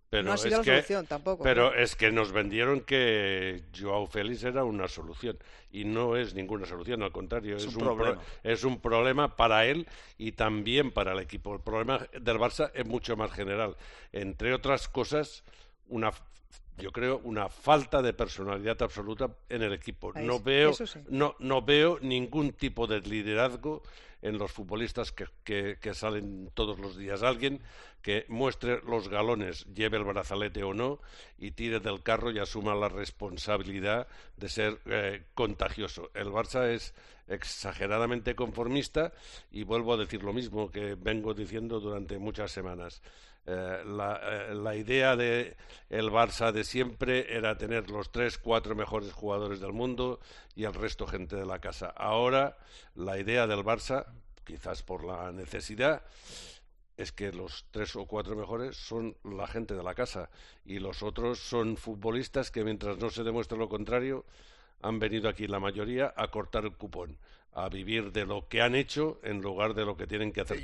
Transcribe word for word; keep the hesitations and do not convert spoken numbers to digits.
Pero No ha sido es la que, solución tampoco, pero claro. es que nos vendieron que Joao Félix era una solución y no es ninguna solución, al contrario, Es es un un pro- problema. es un problema para él y también para el equipo. El problema del Barça es mucho más general, entre otras cosas, una yo creo una falta de personalidad absoluta en el equipo. Ahí No sí, veo eso sí. no no veo ningún tipo de liderazgo en los futbolistas que, que, que salen todos los días. Alguien que muestre los galones, lleve el brazalete o no, y tire del carro y asuma la responsabilidad de ser eh, contagioso. El Barça es exageradamente conformista y vuelvo a decir lo mismo que vengo diciendo durante muchas semanas. Eh, la, eh, la idea de el Barça de siempre era tener los tres, cuatro mejores jugadores del mundo y el resto gente de la casa. Ahora la idea del Barça, quizás por la necesidad, es que los tres o cuatro mejores son la gente de la casa y los otros son futbolistas que mientras no se demuestre lo contrario han venido aquí la mayoría a cortar el cupón, a vivir de lo que han hecho en lugar de lo que tienen que hacer